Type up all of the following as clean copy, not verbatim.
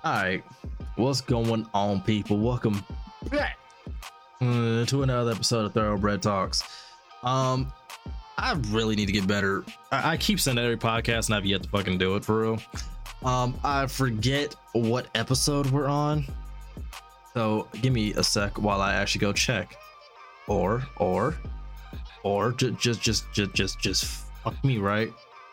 All right, what's going on, people? Welcome back to another episode of Thoroughbred Talks. I really need to get better. I keep saying that every podcast, and I've yet to fucking do it for real. I forget what episode we're on, so give me a sec while I actually go check. Or just fuck me, right?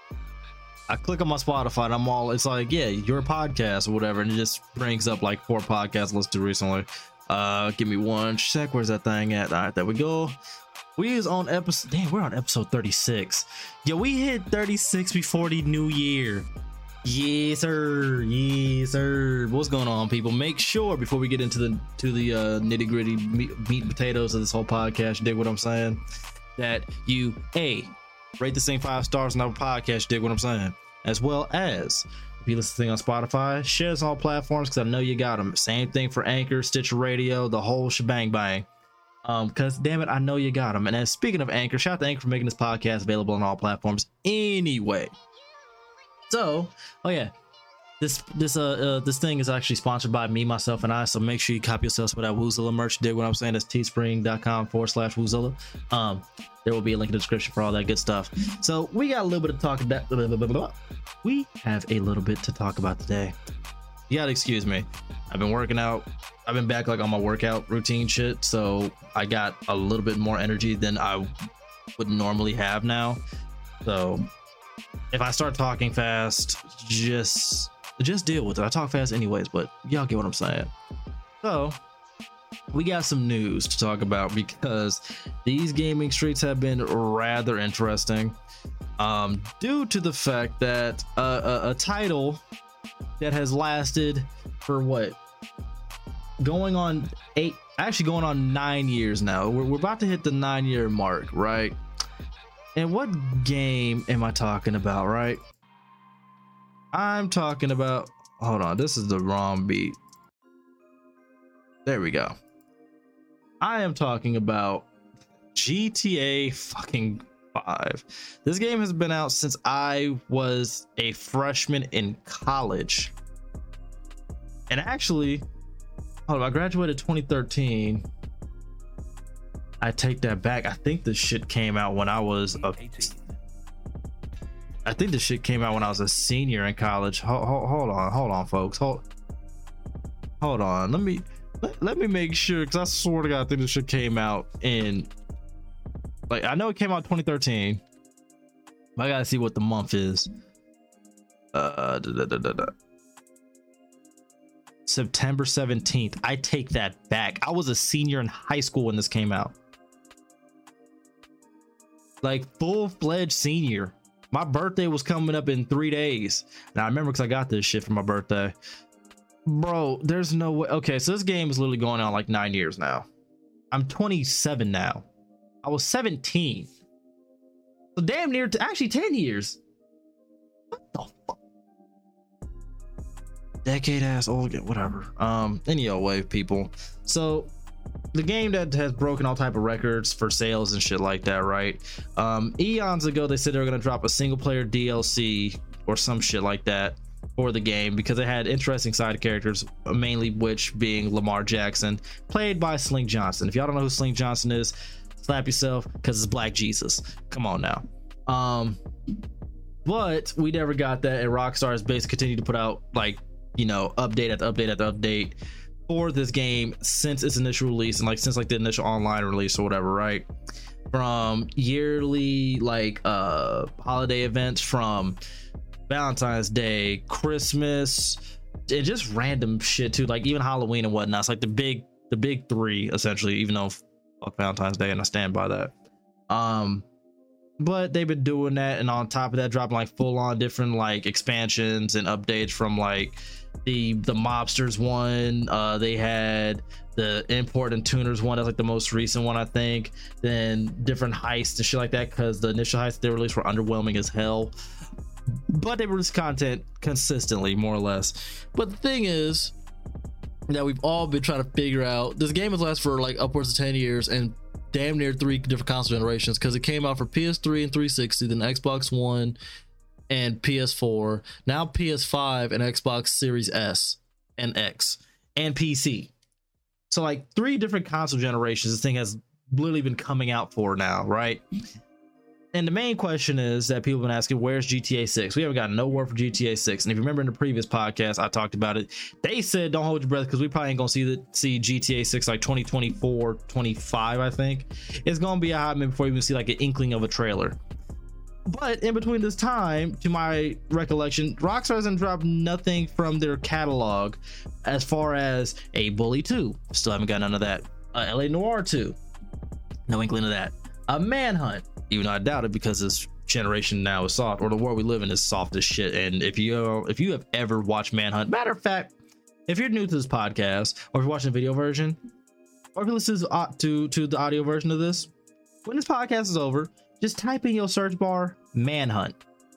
I click on my Spotify and it's like, yeah, your podcast or whatever, and it just brings up like 4 podcasts listed recently. Give me one sec. Where's that thing at? All right, there we go. We is on episode, damn, we're on episode 36. Yeah, we hit 36 before the new year. Yes sir, yes sir. What's going on, people? Make sure before we get into the nitty gritty meat and potatoes of this whole podcast, you dig what I'm saying, that you rate this thing 5 stars on our podcast, dig what I'm saying, as well as if you listen to this thing on Spotify, share this on all platforms because I know you got them. Same thing for Anchor, Stitcher Radio, the whole shebang bang. Because damn it, I know you got them. And as speaking of Anchor, shout out to Anchor for making this podcast available on all platforms anyway. So, oh yeah, this thing is actually sponsored by me, myself, and I. So make sure you copy yourself some of that Woozilla merch. Dig what I'm saying? That's teespring.com/Woozilla. There will be a link in the description for all that good stuff. So we got a little bit of talk about. We have a little bit to talk about today. You gotta excuse me. I've been working out. I've been back like on my workout routine shit, so I got a little bit more energy than I would normally have now. So if I start talking fast, just deal with it. I talk fast anyways, but y'all get what I'm saying. So we got some news to talk about because these gaming streets have been rather interesting, due to the fact that a title that has lasted for what, going on 9 years now. We're about to hit the 9-year mark, right? And what game am I talking about, right? I'm talking about, hold on, this is the wrong beat. There we go. I am talking about GTA fucking 5. This game has been out since I was a freshman in college. And actually, hold on, I graduated 2013. I take that back. I think this shit came out when I was a senior in college. Hold on, folks. Hold on. Let me make sure, because I swear to God, I think this shit came out in, like, I know it came out 2013. But I gotta see what the month is. September 17th. I take that back. I was a senior in high school when this came out. Like, full-fledged senior. My birthday was coming up in 3 days. Now I remember because I got this shit for my birthday. Bro, there's no way. Okay, so this game is literally going on like 9 years now. I'm 27 now. I was 17. So damn near actually 10 years. What the fuck? Decade ass old, whatever. Any old way, people. So the game that has broken all type of records for sales and shit like that, right? Eons ago, they said they were gonna drop a single player DLC or some shit like that for the game because it had interesting side characters, mainly which being Lamar Jackson, played by Slink Johnson. If y'all don't know who Slink Johnson is, slap yourself because it's Black Jesus. Come on now. But we never got that, and Rockstar has basically continued to put out, like, you know, update after update after update for this game since its initial release, and like since like the initial online release or whatever, right? From yearly like holiday events, from Valentine's Day, Christmas, and just random shit too, like even Halloween and whatnot. It's like the big 3 essentially, even though fuck Valentine's Day, and I stand by that. But they've been doing that, and on top of that, dropping like full on different like expansions and updates from like the mobsters one. They had the import and tuners one. That's like the most recent one, I think. Then different heists and shit like that, because the initial heists they released were underwhelming as hell. But they release content consistently, more or less. But the thing is that we've all been trying to figure out, this game has lasted for like upwards of 10 years and damn near 3 different console generations, because it came out for PS3 and 360, then Xbox One and PS4, now PS5 and Xbox Series S. and X and PC. So like 3 different console generations this thing has literally been coming out for now, right? And the main question is that people have been asking, where's GTA 6? We haven't got no word for GTA 6. And if you remember in the previous podcast, I talked about it. They said, don't hold your breath because we probably ain't going to see GTA 6 like 2024, 25, I think. It's going to be a hot minute before you even see like an inkling of a trailer. But in between this time, to my recollection, Rockstar hasn't dropped nothing from their catalog as far as a Bully 2. Still haven't got none of that. LA Noire 2. No inkling of that. A Manhunt. Even though I doubt it because this generation now is soft, or the world we live in is soft as shit. And if you have ever watched Manhunt, matter of fact, if you're new to this podcast, or if you're watching the video version, or if you listen to the audio version of this, when this podcast is over, just type in your search bar Manhunt.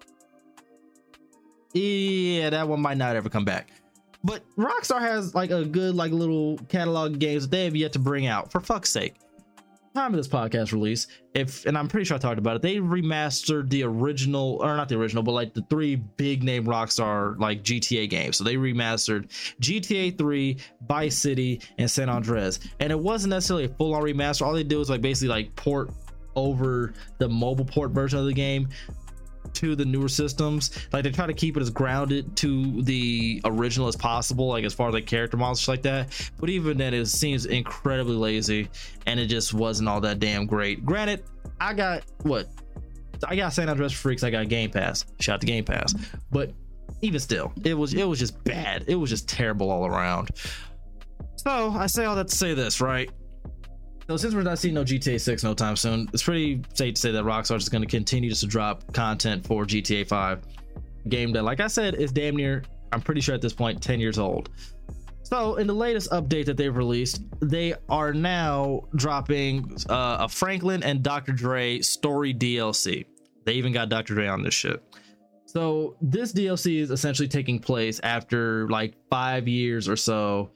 Yeah, that one might not ever come back. But Rockstar has like a good like little catalog of games that they have yet to bring out. For fuck's sake. Time of this podcast release, and I'm pretty sure I talked about it, they remastered the original, or not the original, but like the 3 big name Rockstar like GTA games. So they remastered GTA 3, Vice City, and San Andreas, and it wasn't necessarily a full-on remaster. All they did was like basically like port over the mobile port version of the game to the newer systems. Like they try to keep it as grounded to the original as possible, like as far as like character models like that, but even then it seems incredibly lazy and it just wasn't all that damn great. Granted, I got San Andreas for free because I got Game Pass. Shout out to Game Pass. But even still, it was just bad. It was just terrible all around. So I say all that to say this, right? So since we're not seeing no GTA 6 no time soon, it's pretty safe to say that Rockstar is going to continue to drop content for GTA 5, a game that, like I said, is damn near, I'm pretty sure at this point, 10 years old. So in the latest update that they've released, they are now dropping a Franklin and Dr. Dre story DLC. They even got Dr. Dre on this shit. So this DLC is essentially taking place after like 5 years or so,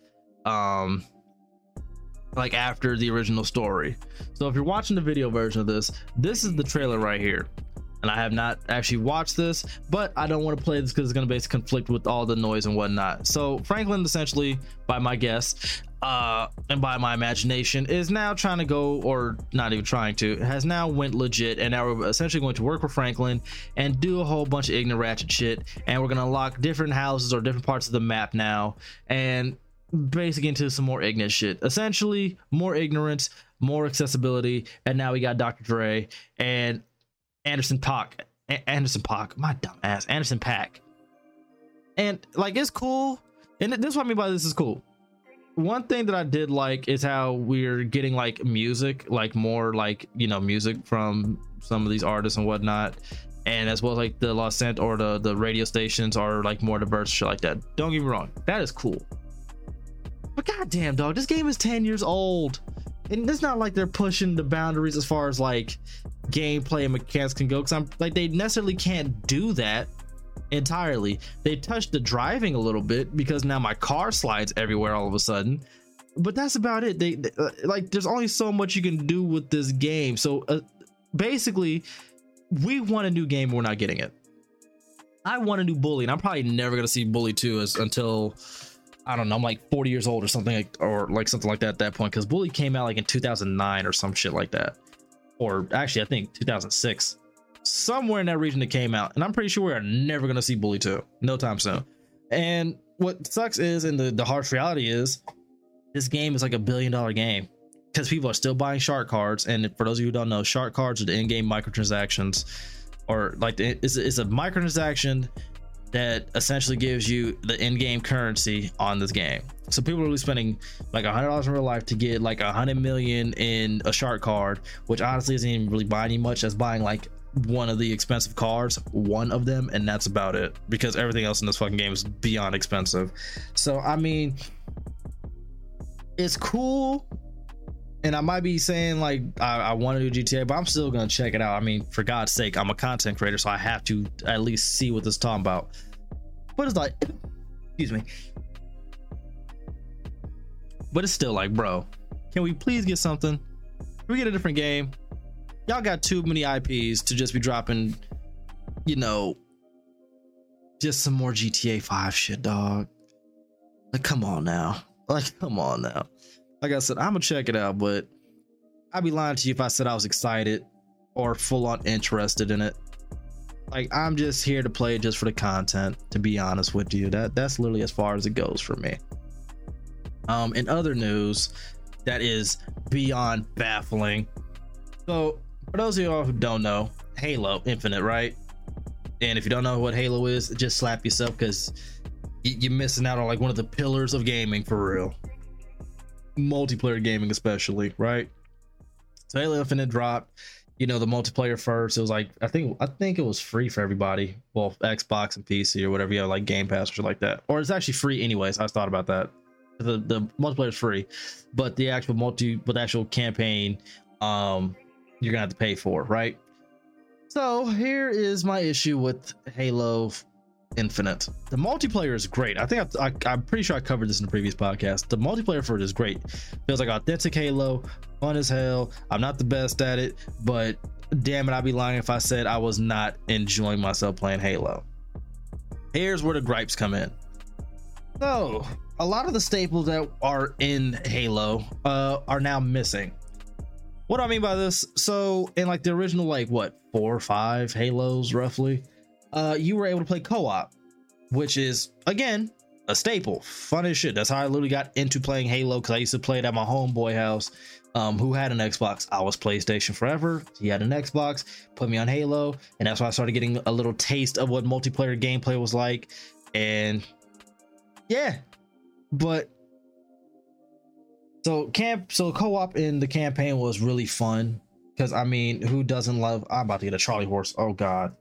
like after the original story. So if you're watching the video version of this is the trailer right here, and I have not actually watched this, but I don't want to play this because it's going to basically conflict with all the noise and whatnot. So Franklin, essentially, by my guess and by my imagination, is now trying to go, or not even trying to, has now went legit, and now we're essentially going to work with Franklin and do a whole bunch of ignorant ratchet shit, and we're going to unlock different houses or different parts of the map now, and basically into some more ignorant shit. Essentially, more ignorance, more accessibility, and now we got Dr. Dre and Anderson .Paak, my dumb ass, Anderson .Paak. And like, it's cool, and this is what I mean by this is cool. One thing that I did like is how we're getting like music, like more like, you know, music from some of these artists and whatnot, and as well as like the Los Santos or the radio stations are like more diverse, shit like that. Don't get me wrong, that is cool. But goddamn, dog, this game is 10 years old, and it's not like they're pushing the boundaries as far as like gameplay and mechanics can go, because I'm like, they necessarily can't do that entirely. They touched the driving a little bit because now my car slides everywhere all of a sudden, but that's about it. They like, there's only so much you can do with this game. So basically, we want a new game, we're not getting it. I want a new Bully, and I'm probably never gonna see Bully 2 until, I don't know, I'm like 40 years old or something, like, or like something like that at that point, because Bully came out like in 2009 or some shit like that, or actually I think 2006, somewhere in that region it came out, and I'm pretty sure we are never gonna see Bully 2 no time soon. And what sucks is, and the harsh reality is, this game is like $1 billion game because people are still buying shark cards. And for those of you who don't know, shark cards are the in-game microtransactions, or like it's a microtransaction that essentially gives you the in-game currency on this game. So people are really spending like $100 in real life to get like 100 million in a shark card, which honestly isn't even really buying you much. As buying like one of the expensive cards, one of them, and that's about it, because everything else in this fucking game is beyond expensive. So I mean, it's cool, and I might be saying like I want to do GTA, but I'm still gonna check it out. I mean, for God's sake, I'm a content creator, so I have to at least see what this is talking about. But it's like, excuse me, but it's still like, bro, can we please get something? Can we get a different game? Y'all got too many IPs to just be dropping, you know, just some more GTA 5 shit, dog. Like, come on now. Like, come on now. Like I said, I'm gonna check it out, but I'd be lying to you if I said I was excited or full on interested in it. Like, I'm just here to play just for the content, to be honest with you. That's literally as far as it goes for me. In other news that is beyond baffling. So for those of y'all who don't know, Halo Infinite, right? And if you don't know what Halo is, just slap yourself, because you're missing out on like one of the pillars of gaming for real. Multiplayer gaming especially, right? So Halo Infinite dropped, you know, the multiplayer first. It was like, I think it was free for everybody. Well, Xbox and PC or whatever, you have like Game Pass or shit like that. Or it's actually free anyways. I just thought about that. The multiplayer is free, but the actual campaign, you're gonna have to pay for, right? So here is my issue with Halo Infinite. The multiplayer is great. I think I'm pretty sure I covered this in the previous podcast. The multiplayer for it is great. Feels like authentic Halo, fun as hell. I'm not the best at it, but damn it, I'd be lying if I said I was not enjoying myself playing Halo. Here's where the gripes come in. So a lot of the staples that are in Halo are now missing. What do I mean by this? So in like the original, like what, 4 or 5 Halos roughly, you were able to play co-op, which is again a staple. Fun as shit. That's how I literally got into playing Halo, because I used to play it at my homeboy house, who had an Xbox. I was PlayStation forever. He had an Xbox, put me on Halo, and that's why I started getting a little taste of what multiplayer gameplay was like. And yeah, but so co-op in the campaign was really fun, because I mean, who doesn't love? I'm about to get a Charlie horse. Oh god.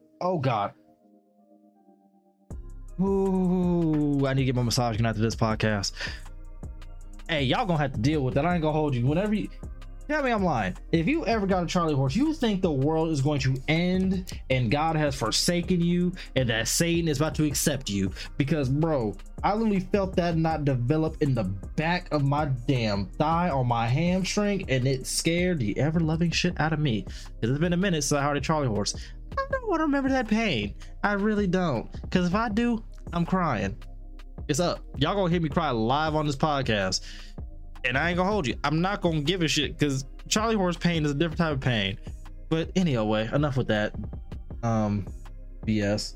Ooh, I need to get my massage after this podcast. Hey, y'all gonna have to deal with that. I ain't gonna hold you. Whenever you tell me I'm lying, if you ever got a Charlie horse, you think the world is going to end and God has forsaken you and that Satan is about to accept you. Because bro, I literally felt that knot develop in the back of my damn thigh on my hamstring, and it scared the ever-loving shit out of me. It's been a minute since I heard a Charlie horse. I don't want to remember that pain. I really don't. Because if I do, I'm crying. It's up. Y'all gonna hear me cry live on this podcast. And I ain't gonna hold you. I'm not gonna give a shit, because Charlie horse pain is a different type of pain. But anyway, enough with that BS.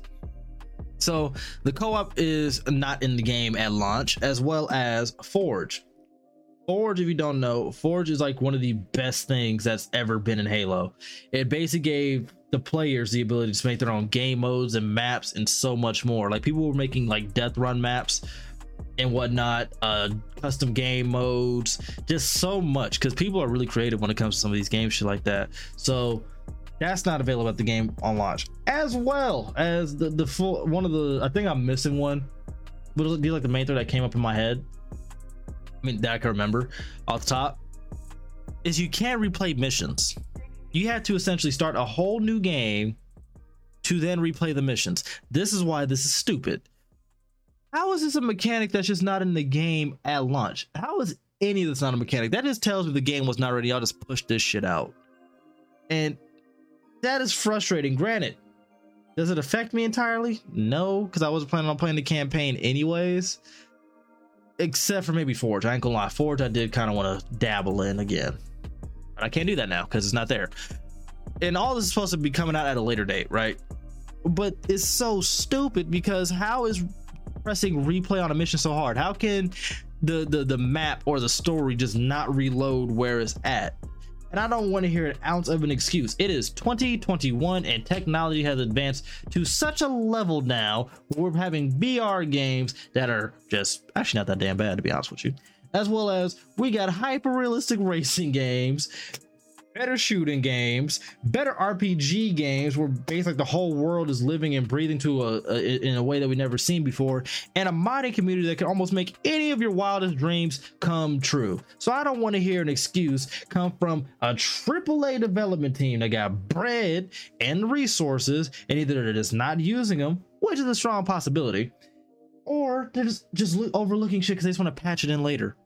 So the co-op is not in the game at launch, as well as Forge. Forge, if you don't know, Forge is like one of the best things that's ever been in Halo. It basically gave the players the ability to make their own game modes and maps and so much more. Like, people were making like death run maps and whatnot, custom game modes, just so much, because people are really creative when it comes to some of these games, shit like that. So that's not available at the game on launch, as well as the full one of the, I think I'm missing one, but it'll be like the main thing that came up in my head, I mean, that I can remember off the top, is you can't replay missions. You have to essentially start a whole new game to then replay the missions. This is why this is stupid. How is this a mechanic that's just not in the game at launch? How is any of this not a mechanic? That just tells me the game was not ready. I'll just push this shit out. And that is frustrating. Granted, does it affect me entirely? No, because I wasn't planning on playing the campaign anyways. Except for maybe Forge. I ain't gonna lie. Forge I did kind of want to dabble in again. But I can't do that now because it's not there. And all this is supposed to be coming out at a later date, right? But it's so stupid, because how is pressing replay on a mission so hard? How can the map or the story just not reload where it's at? And I don't want to hear an ounce of an excuse. It is 2021 and technology has advanced to such a level now where we're having VR games that are just actually not that damn bad, to be honest with you. As well as we got hyper realistic racing games, better shooting games, better RPG games where basically the whole world is living and breathing in a way that we've never seen before, and a modding community that can almost make any of your wildest dreams come true. So I don't want to hear an excuse come from a AAA development team that got bread and resources, and either they're just not using them, which is a strong possibility, or they're just overlooking shit because they just want to patch it in later.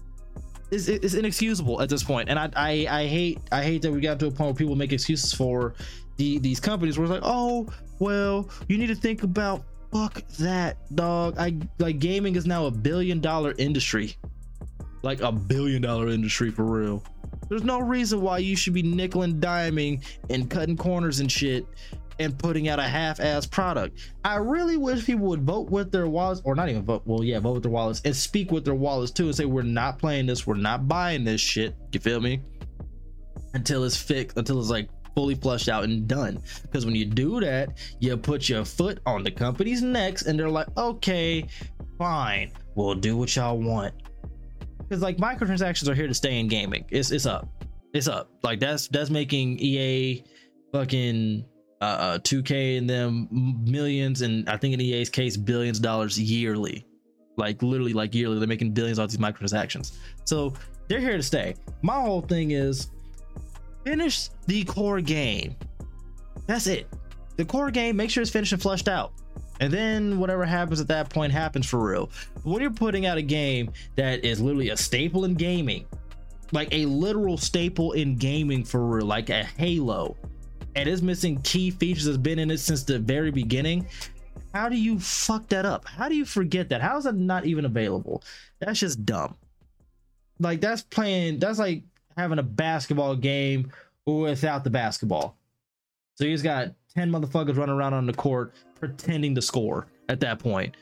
It's inexcusable at this point, and I hate that we got to a point where people make excuses for these companies where it's like, oh well, you need to think about Fuck that, dog. Gaming is now $1 billion industry. Like $1 billion industry for real. There's no reason why you should be nickel and diming and cutting corners and shit and putting out a half-ass product. I really wish people would vote with their wallets, or not even vote. Well, yeah, vote with their wallets and speak with their wallets too, and say we're not playing this, we're not buying this shit. You feel me? Until it's fixed, until it's like fully flushed out and done. Because when you do that, you put your foot on the company's necks, and they're like, okay, fine, we'll do what y'all want. Because like microtransactions are here to stay in gaming. It's up. Like that's making EA fucking 2K and them millions, and I think in EA's case billions of dollars yearly. Like literally, like yearly, they're making billions off these microtransactions. So they're here to stay. My whole thing is finish the core game. That's it. The core game, make sure it's finished and flushed out. And then whatever happens at that point happens for real. But when you're putting out a game that is literally a staple in gaming, like a literal staple in gaming for real, like a Halo, and it's missing key features that's been in it since the very beginning, how do you fuck that up? How do you forget that? How is that not even available? That's just dumb. Like that's like having a basketball game without the basketball. So you just got 10 motherfuckers running around on the court pretending to score at that point.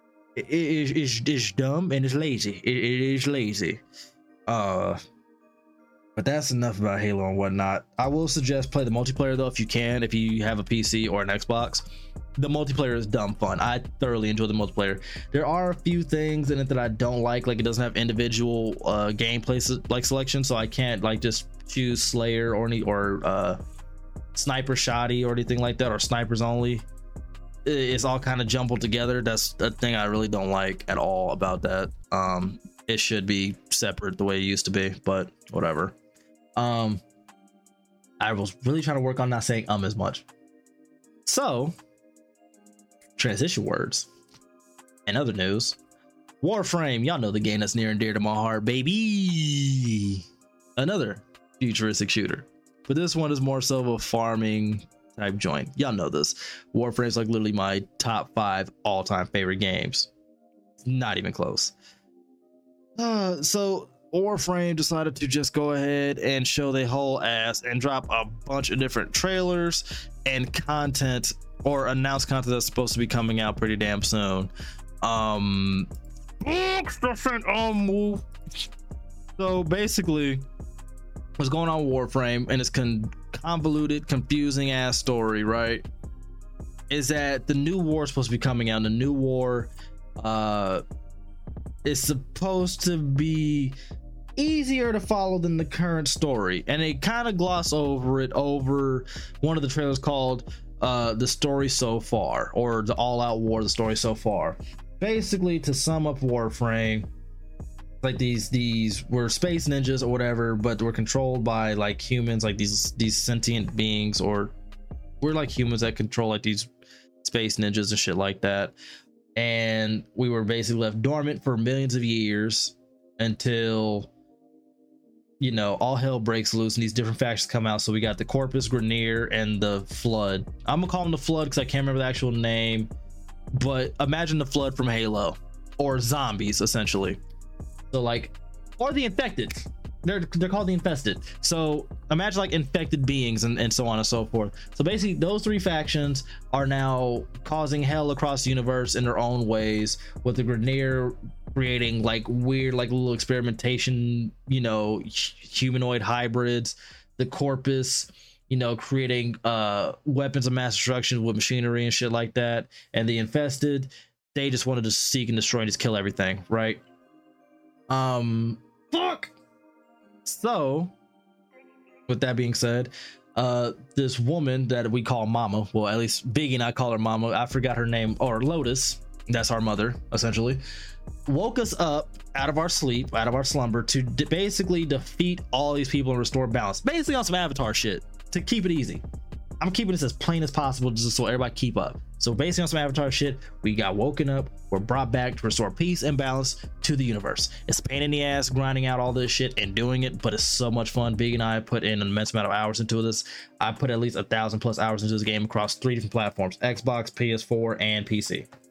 It's dumb and it's lazy. It is lazy. But that's enough about Halo and whatnot. I will suggest play the multiplayer though if you can, if you have a PC or an Xbox. The multiplayer is dumb fun. I thoroughly enjoy the multiplayer. There are a few things in it that I don't like it doesn't have individual gameplay like selection, so I can't like just choose Slayer or Sniper Shoddy or anything like that, or snipers only. It's all kind of jumbled together. That's the thing I really don't like at all about that. It should be separate the way it used to be, but whatever. I was really trying to work on not saying as much. So, transition words. And other news, Warframe, y'all know the game that's near and dear to my heart, baby. Another futuristic shooter, but this one is more so of a farming type joint. Y'all know this. Warframe is like literally my top 5 all-time favorite games. Not even close. So Warframe decided to just go ahead and show their whole ass and drop a bunch of different trailers and content, or announce content that's supposed to be coming out pretty damn soon. So basically what's going on with Warframe, and it's convoluted, confusing ass story, right? Is that the new war is supposed to be coming out. The new war is supposed to be easier to follow than the current story, and they kind of gloss over it over one of the trailers called The Story So Far, or the All Out War, The Story So Far. Basically, to sum up Warframe, like these were space ninjas or whatever, but were controlled by like humans, like these sentient beings, or we're like humans that control like these space ninjas and shit like that. And we were basically left dormant for millions of years until, you know, all hell breaks loose and these different factions come out. So we got the Corpus, Grineer, and the Flood. I'm gonna call them the Flood because I can't remember the actual name, but imagine the Flood from Halo, or zombies essentially. So like, or the Infected. They're called the Infested. So imagine like infected beings and so on and so forth. So basically those 3 factions are now causing hell across the universe in their own ways, with the Grineer creating like weird like little experimentation, you know, humanoid hybrids. The Corpus, you know, creating weapons of mass destruction with machinery and shit like that. And the Infested, they just wanted to seek and destroy and just kill everything, right? Fuck. So with that being said, this woman that we call Mama, well, at least Biggie and I call her Mama, I forgot her name, or Lotus, that's our mother essentially, woke us up out of our sleep, out of our slumber, to basically defeat all these people and restore balance, basically on some Avatar shit, to keep it easy. I'm keeping this as plain as possible just so everybody keep up. So basically on some Avatar shit, we got woken up, we're brought back to restore peace and balance to the universe. It's a pain in the ass grinding out all this shit and doing it, but it's so much fun. Big and I put in an immense amount of hours into this. I put at least 1,000+ hours into this game across 3 different platforms: Xbox, PS4, and PC.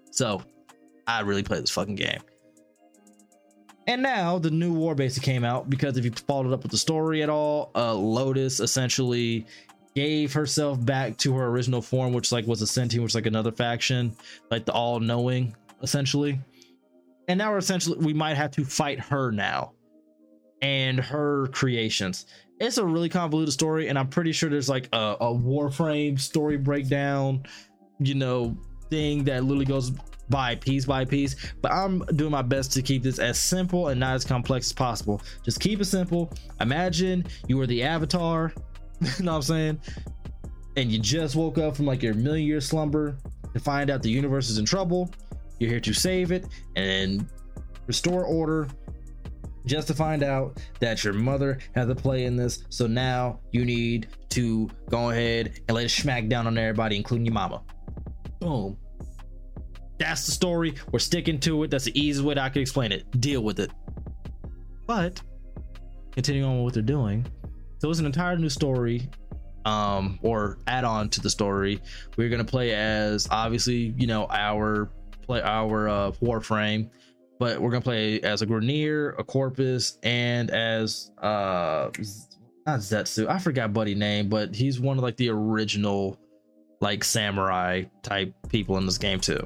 So I really play this fucking game. And now the new war basically came out, because if you followed up with the story at all, Lotus essentially gave herself back to her original form, which like was a sentient, which is like another faction, like the all-knowing essentially. And now we might have to fight her now and her creations. It's a really convoluted story, and I'm pretty sure there's like a Warframe story breakdown, you know, thing that literally goes by piece, but I'm doing my best to keep this as simple and not as complex as possible. Just keep it simple. Imagine you were the Avatar, you know what I'm saying, and you just woke up from like your million-year slumber to find out the universe is in trouble. You're here to save it and restore order, just to find out that your mother has a play in this. So now you need to go ahead and let it smack down on everybody, including your mama. Boom. That's the story. We're sticking to it. That's the easiest way that I can explain it. Deal with it. But continuing on with what they're doing, so it's an entire new story, or add-on to the story. We're gonna play as, obviously, you know, our Warframe, but we're gonna play as a Grineer, a Corpus, and as not Zetsu. I forgot buddy name, but he's one of like the original like samurai type people in this game too.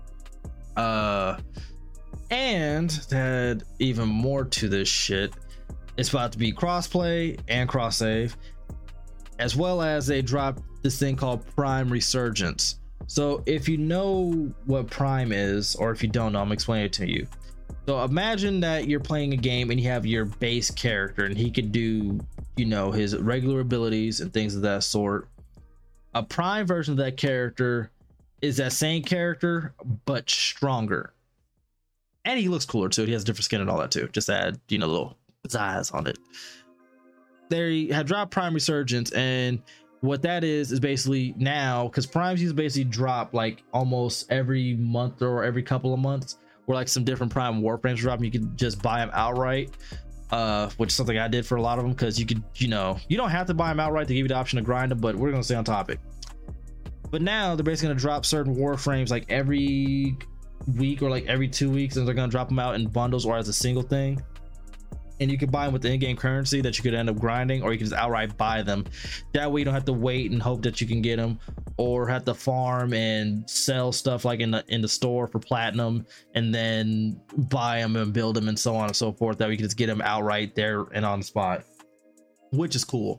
And to add even more to this shit, it's about to be crossplay and cross save, as well as they dropped this thing called Prime Resurgence. So if you know what Prime is, or if you don't know, I'm explaining it to you. So imagine that you're playing a game and you have your base character, and he could do, you know, his regular abilities and things of that sort. A Prime version of that character is that same character, but stronger. And he looks cooler too. He has different skin and all that too. Just add, you know, little eyes on it. They have dropped Prime Resurgence, and what that is basically now, because Primes used to basically drop like almost every month or every couple of months, where like some different Prime Warframes drop, and you could just buy them outright. Which is something I did for a lot of them, because you could, you know, you don't have to buy them outright to give you the option to grind them, but we're gonna stay on topic. But now they're basically gonna drop certain Warframes like every week or like every 2 weeks, and they're gonna drop them out in bundles or as a single thing. And you can buy them with the in-game currency that you could end up grinding, or you can just outright buy them. That way you don't have to wait and hope that you can get them, or have to farm and sell stuff like in the store for platinum, and then buy them and build them and so on and so forth. That we can just get them outright there and on the spot, which is cool.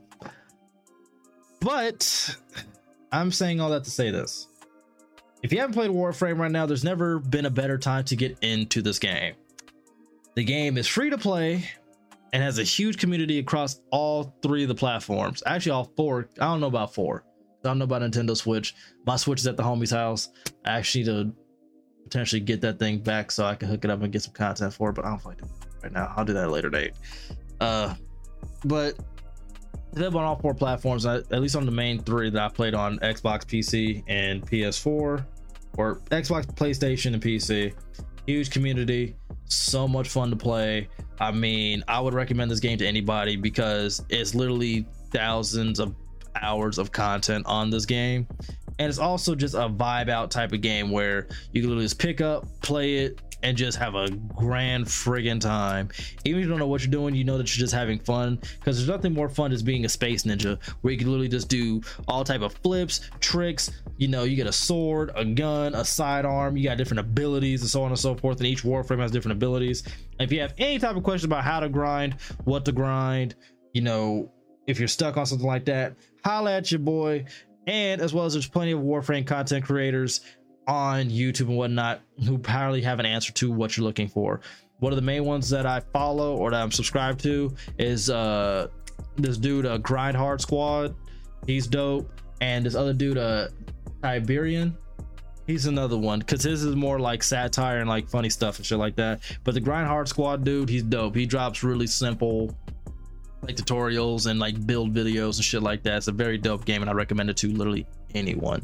But I'm saying all that to say this: if you haven't played Warframe right now, there's never been a better time to get into this game. The game is free to play and has a huge community across all 3 of the platforms. Actually, all 4. I don't know about 4. I don't know about Nintendo Switch. My Switch is at the homie's house. I actually need to potentially get that thing back so I can hook it up and get some content for it, but I don't feel like doing it right now. I'll do that at a later date. But it's on all 4 platforms, at least on the main 3 that I played on: Xbox, PC, and PS4, or Xbox, PlayStation, and PC. Huge community, so much fun to play. I mean, I would recommend this game to anybody, because it's literally thousands of hours of content on this game, and it's also just a vibe out type of game where you can literally just pick up, play it, and just have a grand friggin' time. Even if you don't know what you're doing, you know that you're just having fun, because there's nothing more fun as being a space ninja, where you can literally just do all type of flips, tricks. You know, you get a sword, a gun, a sidearm, you got different abilities and so on and so forth, and each Warframe has different abilities. And if you have any type of question about how to grind, what to grind, you know, if you're stuck on something like that, holla at your boy. And as well as there's plenty of Warframe content creators on YouTube and whatnot who probably have an answer to what you're looking for. One of the main ones that I follow or that I'm subscribed to is this dude, Grind Hard Squad. He's dope. And this other dude, Tiberian, he's another one, because his is more like satire and like funny stuff and shit like that. But the Grind Hard Squad dude, he's dope. He drops really simple like tutorials and like build videos and shit like that. It's a very dope game, and I recommend it to literally anyone.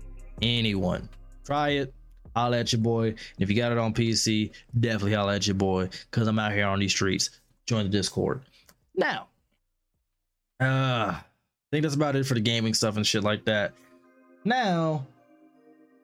Try it, holla at your boy. And if you got it on PC, definitely holla at your boy, because I'm out here on these streets. Join the Discord. Now, I think that's about it for the gaming stuff and shit like that. Now,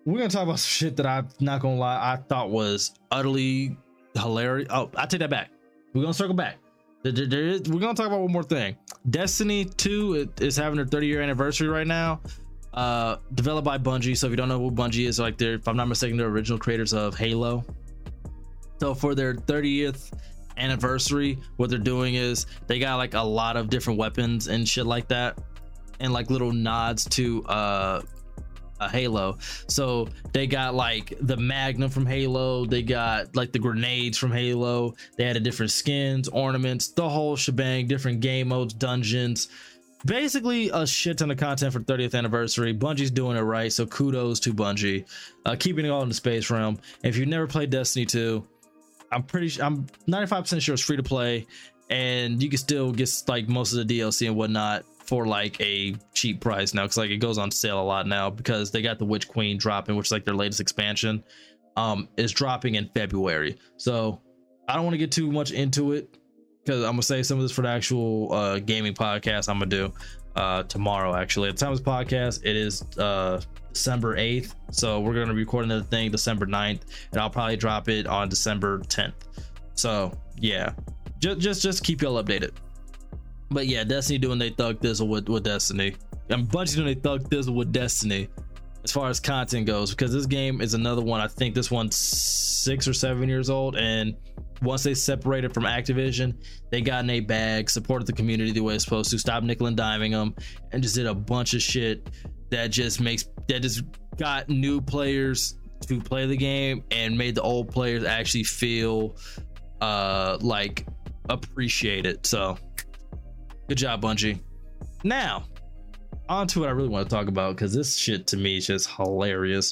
we're gonna talk about some shit that I'm not gonna lie, I thought was utterly hilarious. Oh, I take that back. We're gonna circle back. We're gonna talk about one more thing. Destiny 2 is having their 30-year anniversary right now. Developed by Bungie. So if you don't know who Bungie is, like, they're, if I'm not mistaken, they're original creators of Halo. So for their 30th anniversary, what they're doing is they got like a lot of different weapons and shit like that, and like little nods to a Halo. So they got like the Magnum from Halo, they got like the grenades from Halo, they had different skins, ornaments, the whole shebang, different game modes, dungeons, basically a shit ton of content for 30th anniversary. Bungie's doing it right, so kudos to Bungie, keeping it all in the space realm. If you've never played Destiny 2, I'm 95% sure it's free to play, and you can still get like most of the DLC and whatnot for like a cheap price now, because like it goes on sale a lot now because they got the Witch Queen dropping, which is like their latest expansion, is dropping in February. So I don't want to get too much into it because I'm gonna save some of this for the actual gaming podcast I'm gonna do tomorrow. Actually, at the time of this podcast, it is December 8th, so we're gonna be recording the thing December 9th, and I'll probably drop it on December 10th. So yeah, just keep y'all updated. But yeah, Destiny doing they thug thizzle with Destiny. I'm Bungie doing they thug thizzle with Destiny as far as content goes, because this game is another one. I think this one's 6 or 7 years old, and once they separated from Activision, they got in a bag, supported the community the way it's supposed to, stopped nickel and diming them, and just did a bunch of shit that just got new players to play the game and made the old players actually feel like appreciated. So good job, Bungie. Now, on to what I really want to talk about, because this shit to me is just hilarious.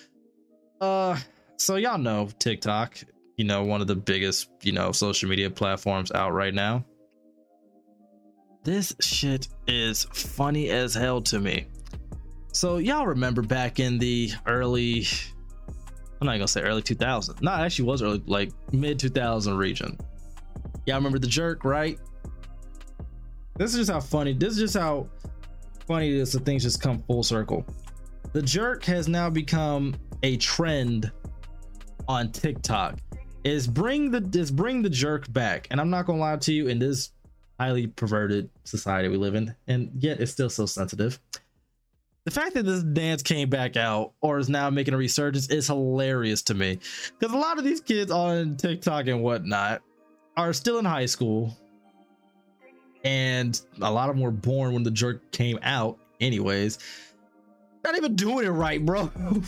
So y'all know TikTok, one of the biggest, social media platforms out right now. This shit is funny as hell to me. So y'all remember back in the early, I'm not gonna say early 2000s. No, it actually was early, like mid 2000 region. Y'all remember the Jerk, right? This is just how funny it is that things just come full circle. The Jerk has now become a trend on TikTok. Is bring the Jerk back. And I'm not gonna lie to you, in this highly perverted society we live in, and yet it's still so sensitive, the fact that this dance came back out or is now making a resurgence is hilarious to me, because a lot of these kids on TikTok and whatnot are still in high school, and a lot of them were born when the Jerk came out anyways. Not even doing it right, bro.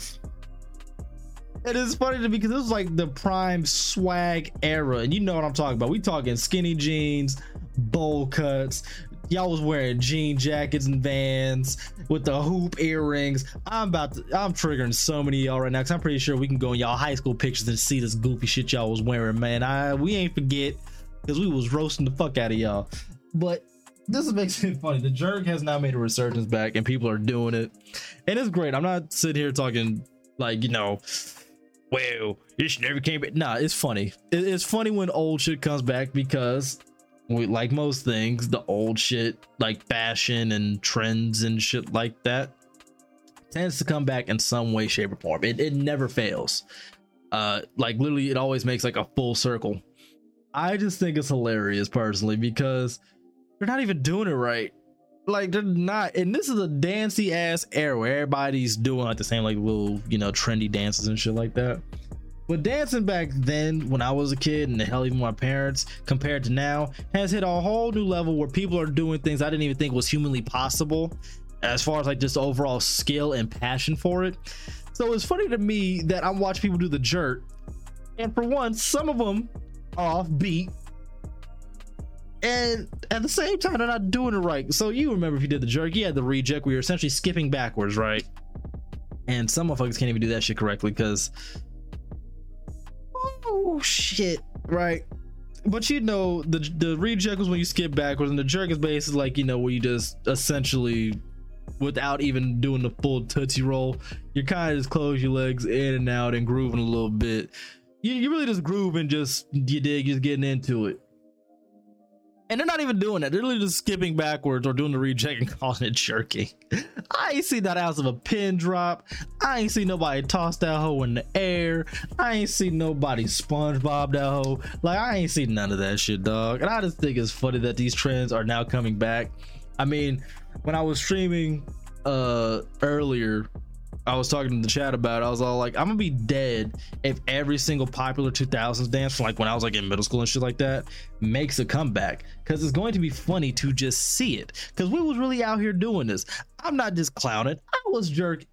It is funny to me because this was like the prime swag era, and you know what I'm talking about. We talking skinny jeans, bowl cuts. Y'all was wearing jean jackets and Vans with the hoop earrings. I'm triggering so many of y'all right now, because I'm pretty sure we can go in y'all high school pictures and see this goofy shit y'all was wearing, man. We ain't forget, because we was roasting the fuck out of y'all. But this makes it funny. The Jerk has now made a resurgence back, and people are doing it, and it's great. I'm not sitting here talking like, well, this never came back. Nah, it's funny. It's funny when old shit comes back, because like most things, the old shit, like fashion and trends and shit like that, tends to come back in some way, shape, or form. It never fails. Like literally, it always makes like a full circle. I just think it's hilarious personally, because they're not even doing it right. Like, they're not, and this is a dancey ass era where everybody's doing like the same like little trendy dances and shit like that. But dancing back then, when I was a kid, and the hell even my parents, compared to now, has hit a whole new level where people are doing things I didn't even think was humanly possible, as far as like just overall skill and passion for it. So it's funny to me that I'm watching people do the Jerk, and for one, some of them are off beat, and at the same time they're not doing it right. So you remember, if you did the Jerk, you had the reject where you're essentially skipping backwards, right? And some motherfuckers can't even do that shit correctly, because oh shit, right? But the reject was when you skip backwards, and the Jerk is basically like, where you just essentially, without even doing the full tootsie roll, you kind of just close your legs in and out and grooving a little bit. You really just groove and just, you dig, just getting into it. And they're not even doing that. They're literally just skipping backwards or doing the recheck and calling it jerking. I ain't seen that ounce of a pin drop. I ain't seen nobody toss that hoe in the air. I ain't seen nobody SpongeBob that hoe. Like, I ain't seen none of that shit, dog. And I just think it's funny that these trends are now coming back. I mean, when I was streaming earlier, I was talking to the chat about it. I was all like, I'm gonna be dead if every single popular 2000s dance from like when I was like in middle school and shit like that makes a comeback, because it's going to be funny to just see it, because we was really out here doing this. I'm not just clowning, I was jerking.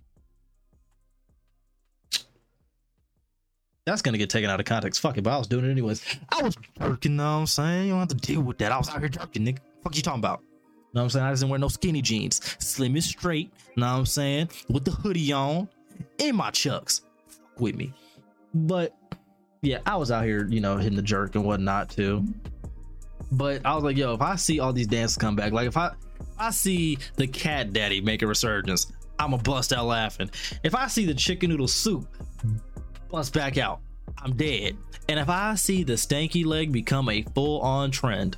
That's gonna get taken out of context. Fuck it, but I was doing it anyways. I was jerking, know what I'm saying? You don't have to deal with that. I was out here jerking, nigga. Fuck you talking about? Know what I'm saying? I just didn't wear no skinny jeans. Slim and straight, know what I'm saying? With the hoodie on and my chucks. Fuck with me. But yeah, I was out here, you know, hitting the jerk and whatnot too. But I was like, yo, if I see all these dances come back, like if I see the cat daddy make a resurgence, I'ma bust out laughing. If I see the chicken noodle soup bust back out, I'm dead. And if I see the stanky leg become a full-on trend,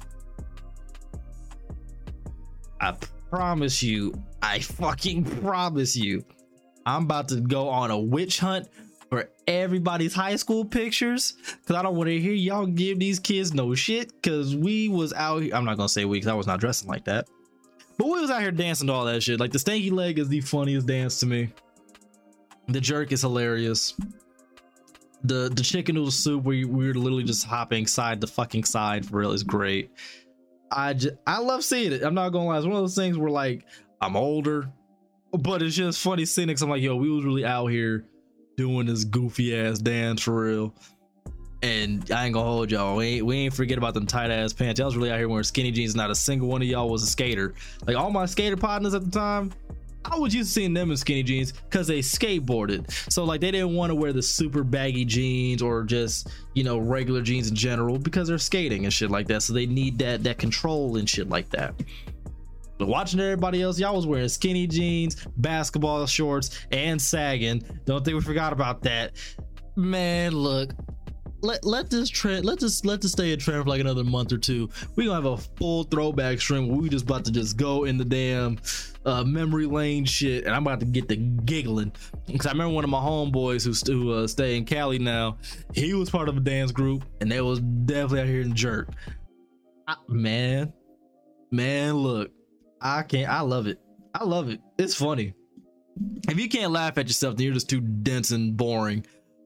I promise you, I fucking promise you, I'm about to go on a witch hunt for everybody's high school pictures, because I don't want to hear y'all give these kids no shit, because we was out here. I'm not gonna say we, because I was not dressing like that, but we was out here dancing to all that shit. Like, the stanky leg is the funniest dance to me. The jerk is hilarious. The chicken noodle soup where we're literally just hopping side to fucking side for real is great. I love seeing it. I'm not gonna lie. It's one of those things where, like, I'm older, but it's just funny seeing it, 'cause I'm like, yo, we was really out here doing this goofy ass dance for real. And I ain't gonna hold y'all. We ain't forget about them tight ass pants. Y'all was really out here wearing skinny jeans. Not a single one of y'all was a skater. Like, all my skater partners at the time, I was used to seeing them in skinny jeans because they skateboarded. So like, they didn't want to wear the super baggy jeans or just, you know, regular jeans in general, because they're skating and shit like that. So they need that control and shit like that. But watching everybody else, y'all was wearing skinny jeans, basketball shorts, and sagging. Don't think we forgot about that. Man, look. Let this trend, let this stay a trend for like another month or two. We gonna have a full throwback stream where we just about to just go in the damn memory lane shit, and I'm about to get the giggling, because I remember one of my homeboys who stay in Cali now. He was part of a dance group, and they was definitely out here in jerk. Man, look, I love it. I love it. It's funny. If you can't laugh at yourself, then you're just too dense and boring.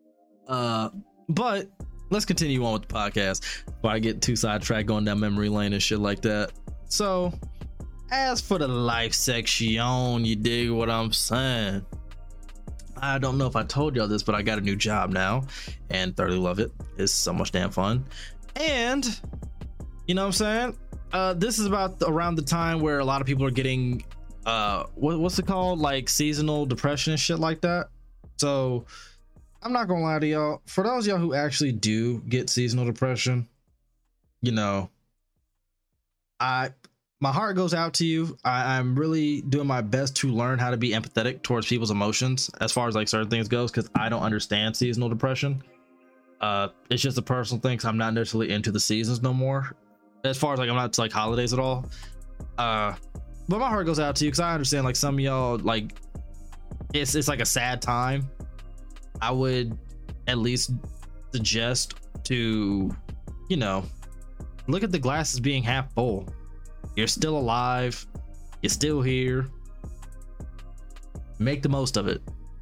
But let's continue on with the podcast before I get too sidetracked going down memory lane and shit like that. So, as for the life section, you dig what I'm saying? I don't know if I told y'all this, but I got a new job now and thoroughly love it. It's so much damn fun. And, you know what I'm saying? This is about around the time where a lot of people are getting, what's it called? Like seasonal depression and shit like that. So, I'm not gonna lie to y'all, for those of y'all who actually do get seasonal depression, you know, my heart goes out to you. I'm really doing my best to learn how to be empathetic towards people's emotions as far as like certain things goes, because I don't understand seasonal depression. It's just a personal thing, because I'm not necessarily into the seasons no more, as far as like I'm not to like holidays at all. But my heart goes out to you, because I understand like some of y'all, like it's like a sad time. I would at least suggest to, you know, look at the glass as being half full. You're still alive. You're still here. Make the most of it.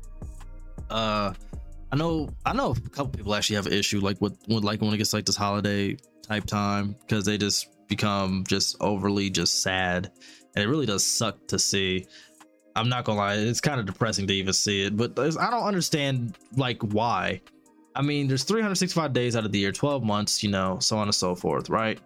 I know a couple people actually have an issue like with like when it gets like this holiday type time, because they just become just overly just sad, and it really does suck to see. I'm not gonna lie, it's kind of depressing to even see it, but I don't understand like why. I mean, there's 365 days out of the year, 12 months, you know, so on and so forth, right?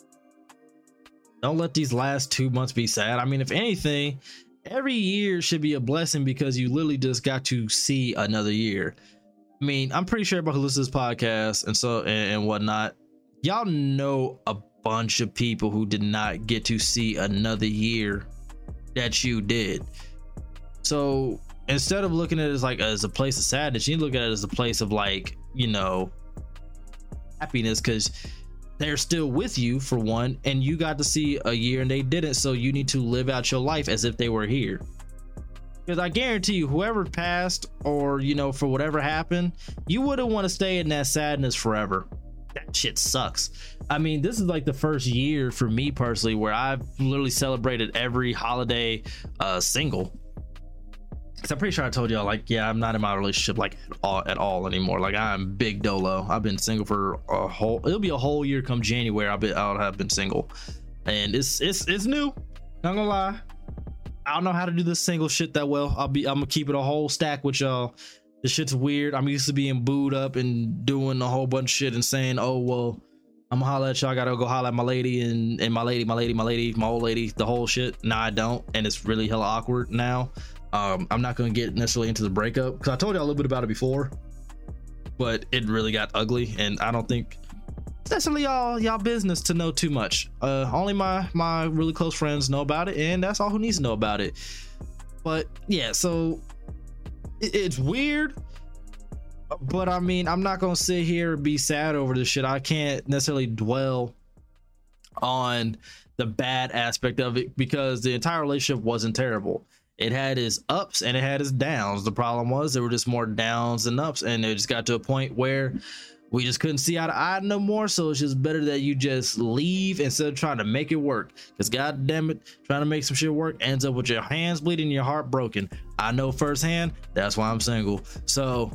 Don't let these last 2 months be sad. I mean, if anything, every year should be a blessing, because you literally just got to see another year. I mean, I'm pretty sure everybody who listens to this podcast and whatnot, y'all know a bunch of people who did not get to see another year that you did. So instead of looking at it as a place of sadness, you need to look at it as a place of like, you know, happiness, because they're still with you for one, and you got to see a year and they didn't, so you need to live out your life as if they were here. Because I guarantee you, whoever passed or, you know, for whatever happened, you wouldn't want to stay in that sadness forever. That shit sucks. I mean, this is like the first year for me personally where I've literally celebrated every holiday single. Because I'm pretty sure I told y'all, like, yeah, I'm not in my relationship like at all anymore. Like, I'm big dolo. I've been single for it'll be a whole year come January. I'll have been single, and it's new. Not gonna lie, I don't know how to do this single shit that well. I'm gonna keep it a whole stack with y'all. This shit's weird. I'm used to being booed up and doing a whole bunch of shit and saying, oh well, I'm gonna holla at y'all. I gotta go holla at my lady and my old lady, the whole shit. Nah, I don't, and it's really hella awkward now. I'm not gonna get necessarily into the breakup because I told you a little bit about it before, but it really got ugly, and I don't think it's necessarily y'all business to know too much. Only my really close friends know about it, and that's all who needs to know about it. But yeah, so it's weird, but I mean, I'm not gonna sit here and be sad over this shit. I can't necessarily dwell on the bad aspect of it because the entire relationship wasn't terrible. It had its ups and it had its downs. The problem was there were just more downs than ups, and it just got to a point where we just couldn't see eye to eye no more. So it's just better that you just leave instead of trying to make it work. Because god damn it, trying to make some shit work ends up with your hands bleeding and your heart broken. I know firsthand. That's why I'm single. So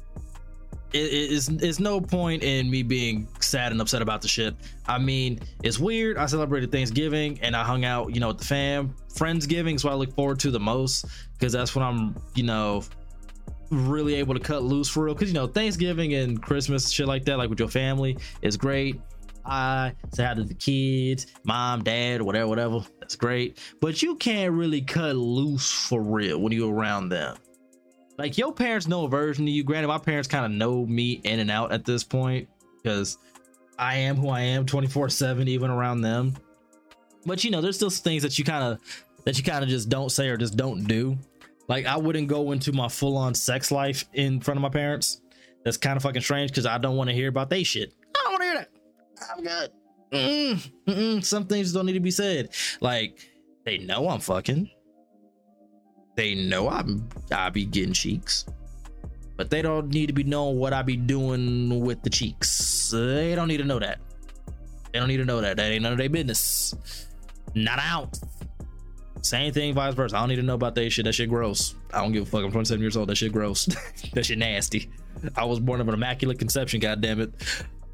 it's no point in me being sad and upset about the shit. I mean, it's weird. I celebrated Thanksgiving and I hung out, you know, with the fam. Friendsgiving is what I look forward to the most because that's when I'm, you know, really able to cut loose for real. Because, you know, Thanksgiving and Christmas, shit like that, like with your family, is great. I say hi to the kids, mom, dad, whatever. That's great. But you can't really cut loose for real when you're around them. Like, your parents know a version of you. Granted, my parents kind of know me in and out at this point because I am who I am 24/7 even around them. But, you know, there's still things that you kind of just don't say or just don't do. Like, I wouldn't go into my full-on sex life in front of my parents. That's kind of fucking strange because I don't want to hear about they shit. I don't want to hear that. I'm good. Some things don't need to be said. Like, they know I'm fucking. They know I be getting cheeks, but they don't need to be knowing what I be doing with the cheeks. They don't need to know that. They don't need to know that. That ain't none of their business. Not out. Same thing, vice versa. I don't need to know about that shit. That shit gross. I don't give a fuck. I'm 27 years old. That shit gross. That shit nasty. I was born of an immaculate conception. God damn it.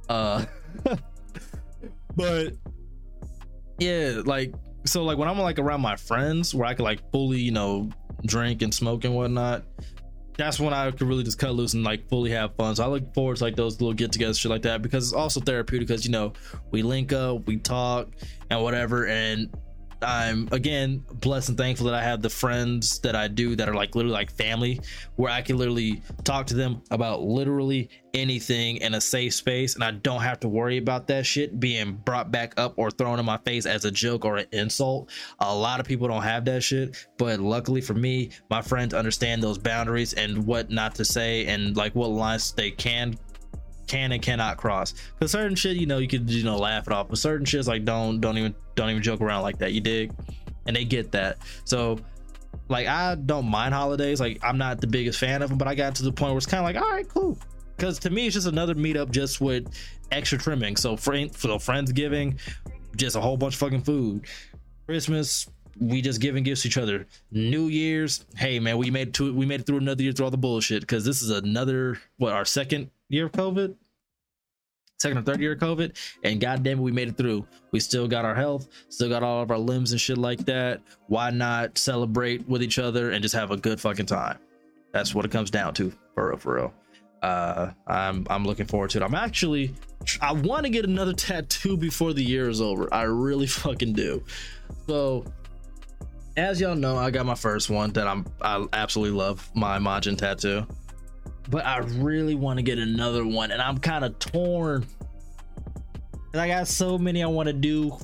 But yeah, like, so like when I'm like around my friends where I could like fully, you know, drink and smoke and whatnot, that's when I could really just cut loose and like fully have fun. So I look forward to like those little get-togethers, shit like that, because it's also therapeutic because, you know, we link up, we talk and whatever. And I'm again blessed and thankful that I have the friends that I do that are like literally like family, where I can literally talk to them about literally anything in a safe space, and I don't have to worry about that shit being brought back up or thrown in my face as a joke or an insult. A lot of people don't have that shit, but luckily for me, my friends understand those boundaries and what not to say and like what lines they can and cannot cross. Because certain shit, you know, you could, you know, laugh it off, but certain shit's like don't even joke around like that. You dig? And they get that. So like, I don't mind holidays. Like, I'm not the biggest fan of them, but I got to the point where it's kind of like, all right, cool. Because to me, it's just another meetup just with extra trimming. So for Friendsgiving, just a whole bunch of fucking food. Christmas, we just giving gifts to each other. New Year's, hey man, we made it through another year through all the bullshit, because this is another, our second year of COVID, second or third year of COVID, and goddamn it, we made it through. We still got our health, still got all of our limbs and shit like that. Why not celebrate with each other and just have a good fucking time? That's what it comes down to, for real. I'm looking forward to it. I want to get another tattoo before the year is over. I really fucking do. So as y'all know, I got my first one that I absolutely love, my Majin tattoo. But I really want to get another one, and I'm kind of torn. And I got so many I want to do,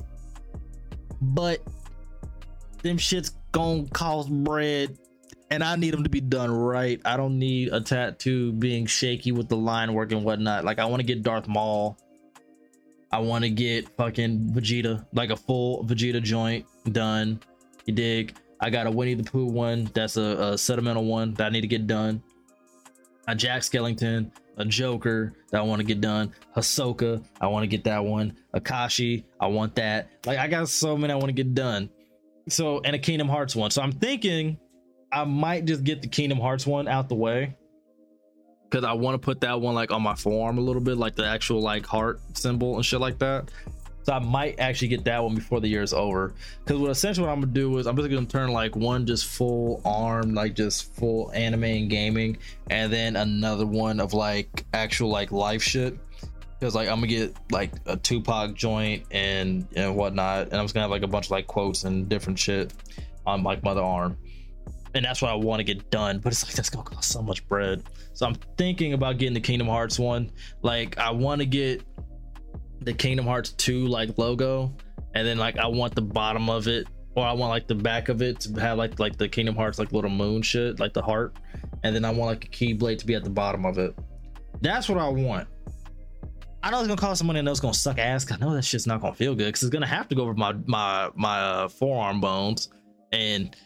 but them shits gonna cost bread, and I need them to be done right. I don't need a tattoo being shaky with the line work and whatnot. Like, I want to get Darth Maul. I want to get fucking Vegeta, like a full Vegeta joint done. You dig? I got a Winnie the Pooh one. That's a sentimental one that I need to get done. A Jack Skellington, a Joker that I want to get done. Hisoka, I want to get that one. Akashi, I want that. Like, I got so many I want to get done. So, and a Kingdom Hearts one. So I'm thinking I might just get the Kingdom Hearts one out the way, because I want to put that one like on my forearm a little bit, like the actual like heart symbol and shit like that. So I might actually get that one before the year is over, because what essentially what I'm gonna do is I'm just gonna turn like one just full arm, like just full anime and gaming, and then another one of like actual like life shit, because like I'm gonna get like a Tupac joint and whatnot, and I'm just gonna have like a bunch of like quotes and different shit on like my other arm. And that's what I want to get done, but it's like that's gonna cost so much bread. So I'm thinking about getting the Kingdom Hearts one. Like, I want to get the Kingdom Hearts 2 like logo, and then like I want the bottom of it, or I want like the back of it to have like the Kingdom Hearts like little moon shit, like the heart, and then I want like a Keyblade to be at the bottom of it. That's what I want. I know it's gonna cost some money, and it's gonna suck ass. I know that shit's not gonna feel good, because it's gonna have to go over my forearm bones. And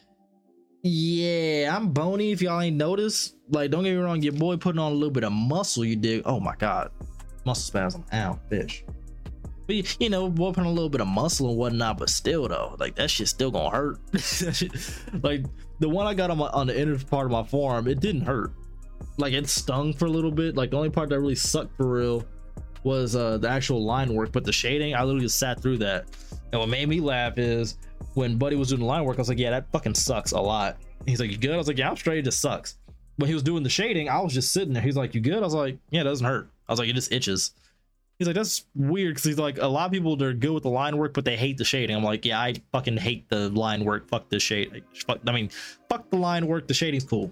yeah, I'm bony, if y'all ain't noticed. Like, don't get me wrong, your boy putting on a little bit of muscle, you dig? Oh my god, muscle spasm, ow, bitch. But you know, boy putting a little bit of muscle and whatnot, but still though, like that shit's still gonna hurt. Like the one I got on the inner part of my forearm, it didn't hurt. Like, it stung for a little bit. Like, the only part that really sucked for real was the actual line work, but the shading, I literally just sat through that. And what made me laugh is when Buddy was doing the line work, I was like, yeah, that fucking sucks a lot. He's like, you good? I was like, yeah, I'm straight, it just sucks. When he was doing the shading, I was just sitting there. He's like, you good? I was like, yeah, it doesn't hurt. I was like, it just itches. He's like, that's weird, because he's like, a lot of people, they're good with the line work, but they hate the shading. I'm like, yeah, I fucking hate the line work. Fuck this shade. Fuck the line work. The shading's cool.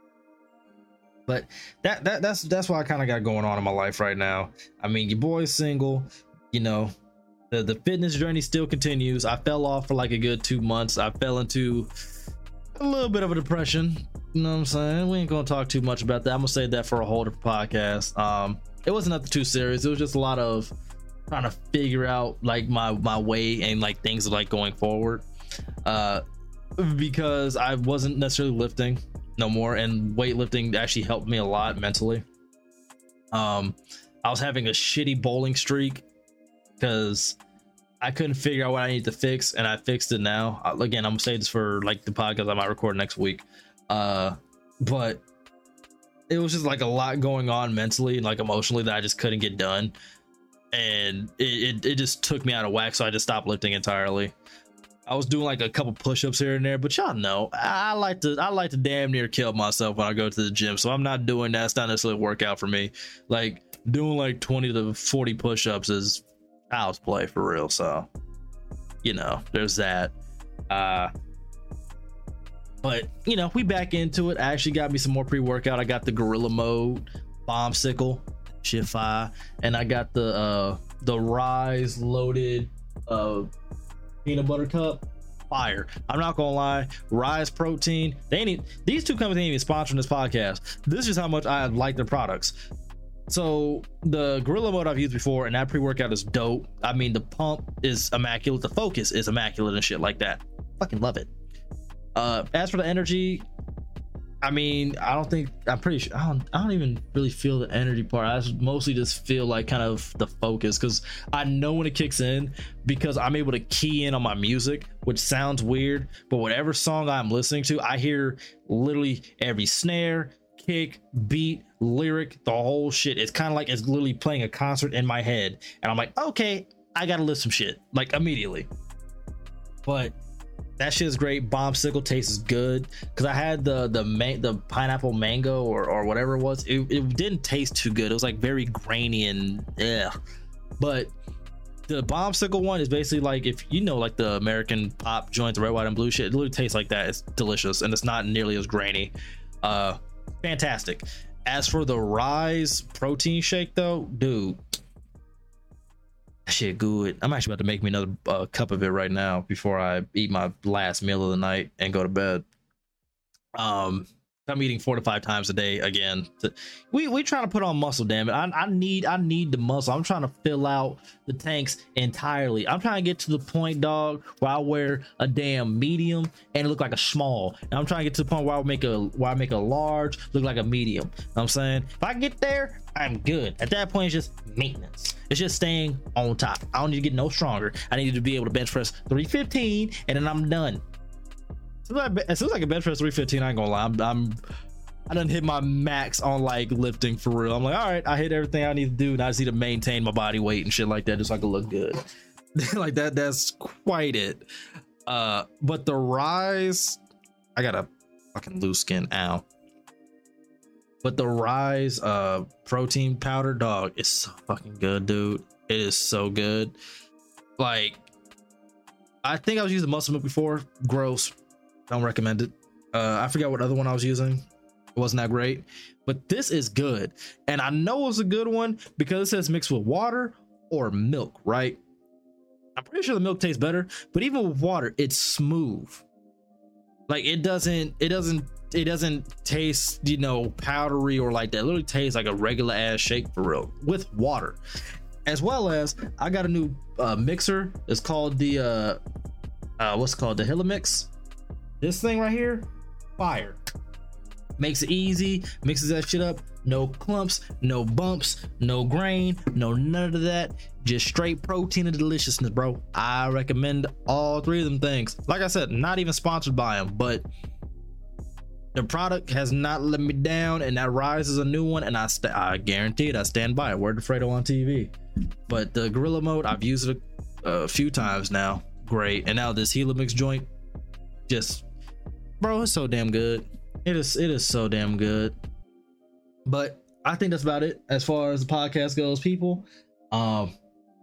But that's what I kind of got going on in my life right now. I mean, your boy's single, you know, the fitness journey still continues. I fell off for like a good 2 months. I fell into a little bit of a depression. You know what I'm saying? We ain't gonna talk too much about that. I'm gonna save that for a whole different podcast. It wasn't nothing too serious. It was just a lot of trying to figure out like my way and like things like going forward. Because I wasn't necessarily lifting no more, and weightlifting actually helped me a lot mentally. I was having a shitty bowling streak because I couldn't figure out what I needed to fix, and I fixed it now. Again, I'm gonna say this for like the podcast I might record next week. But it was just like a lot going on mentally and like emotionally that I just couldn't get done, and it just took me out of whack. So I just stopped lifting entirely. I was doing like a couple push-ups here and there, but y'all know I like to damn near kill myself when I go to the gym, so I'm not doing that. It's not necessarily a workout for me. Like, doing like 20 to 40 push-ups is child's play for real. So, you know, there's that. But you know, we back into it. I actually got me some more pre-workout. I got the Gorilla Mode Bombsicle, shit fire, and I got the Rise loaded peanut butter cup, fire. I'm not gonna lie, Rise protein, these two companies ain't even sponsoring this podcast. This is just how much I like their products. So the Gorilla Mode I've used before, and that pre-workout is dope. I mean, the pump is immaculate, the focus is immaculate and shit like that. Fucking love it. As for the energy, I mean, I'm pretty sure I don't even really feel the energy part. I mostly just feel like kind of the focus, because I know when it kicks in, because I'm able to key in on my music, which sounds weird, but whatever song I'm listening to, I hear literally every snare, kick, beat, lyric, the whole shit. It's kind of like it's literally playing a concert in my head, and I'm like, okay, I gotta list some shit like immediately. But that shit is great. Bombsicle tastes good, because I had the pineapple mango or whatever it was. It didn't taste too good. It was like very grainy and but the Bombsicle one is basically like, if you know, like the American pop joint, the red, white, and blue shit, it literally tastes like that. It's delicious, and it's not nearly as grainy. Fantastic. As for the Rise protein shake though, dude, that shit good. I'm actually about to make me another cup of it right now before I eat my last meal of the night and go to bed. I'm eating 4 to 5 times a day again. We trying to put on muscle, damn it. I need the muscle. I'm trying to fill out the tanks entirely. I'm trying to get to the point, dog, where I wear a damn medium and it look like a small. And I'm trying to get to the point where I make a large look like a medium. You know what I'm saying? If I get there, I'm good. At that point, it's just maintenance. It's just staying on top. I don't need to get no stronger. I need to be able to bench press 315 and then I'm done. As soon as I can bench press 315, I ain't gonna lie, I done hit my max on like lifting for real. I'm like, all right, I hit everything I need to do, and I just need to maintain my body weight and shit like that, just so I can look good. Like that's quite it. But the Rise, I got a fucking loose skin, ow. But the Rise protein powder, dog, is so fucking good, dude. It is so good. Like, I think I was using Muscle Milk before. Gross. Don't recommend it. I forgot what other one I was using. It wasn't that great, but this is good. And I know it's a good one because it says mixed with water or milk, right? I'm pretty sure the milk tastes better, but even with water, it's smooth. Like it doesn't taste, you know, powdery or like that. It literally tastes like a regular ass shake for real with water. As well as I got a new mixer. It's called the what's it called? The Hillamix. This thing right here, fire. Makes it easy, mixes that shit up. No clumps, no bumps, no grain, no none of that. Just straight protein and deliciousness, bro. I recommend all 3 of them things. Like I said, not even sponsored by them, but the product has not let me down, and that Rise is a new one, and I guarantee it. I stand by it. Word to Fredo on TV. But the Gorilla Mode, I've used it a few times now. Great. And now this Hillamix joint, just, bro, it's so damn good. It is so damn good. But I think that's about it as far as the podcast goes, people. Come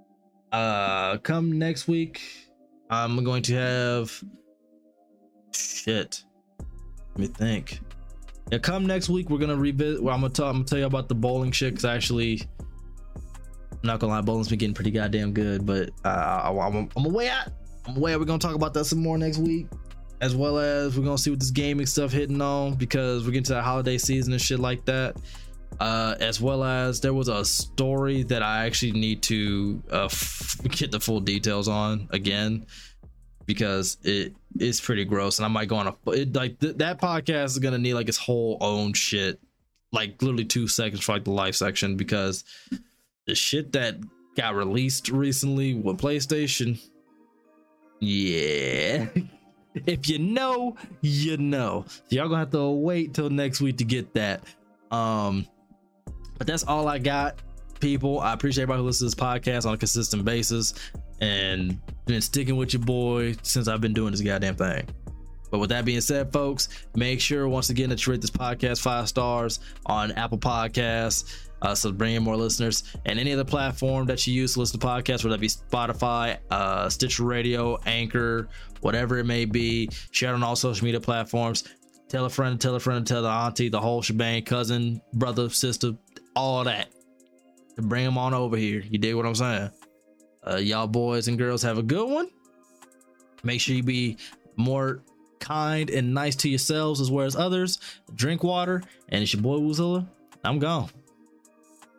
next week, I'm going to have shit. Let me think. Yeah, come next week, we're gonna revisit. Well, I'm gonna tell you about the bowling shit, because actually, I'm not gonna lie, bowling's been getting pretty goddamn good. But I'm away out. We're gonna talk about that some more next week. As well as we're gonna see what this gaming stuff hitting on, because we're getting to that holiday season and shit like that. As well as there was a story that I actually need to get the full details on again, because it is pretty gross, and I might go on that podcast is gonna need like its whole own shit, like literally 2 seconds for like the live section, because the shit that got released recently with PlayStation, yeah. If you know, you know. Y'all gonna have to wait till next week to get that. But that's all I got, people. I appreciate everybody who listens to this podcast on a consistent basis and been sticking with your boy since I've been doing this goddamn thing. But with that being said, folks, make sure once again that you rate this podcast 5 stars on Apple Podcasts, so bring in more listeners, and any other platform that you use to listen to podcasts, whether that be Spotify, Stitcher Radio, Anchor, whatever it may be. Share it on all social media platforms. Tell a friend, tell the auntie, the whole shebang, cousin, brother, sister, all that, to bring them on over here. You dig what I'm saying? Y'all boys and girls have a good one. Make sure you be more kind and nice to yourselves as well as others. Drink water, and it's your boy Woozilla. I'm gone.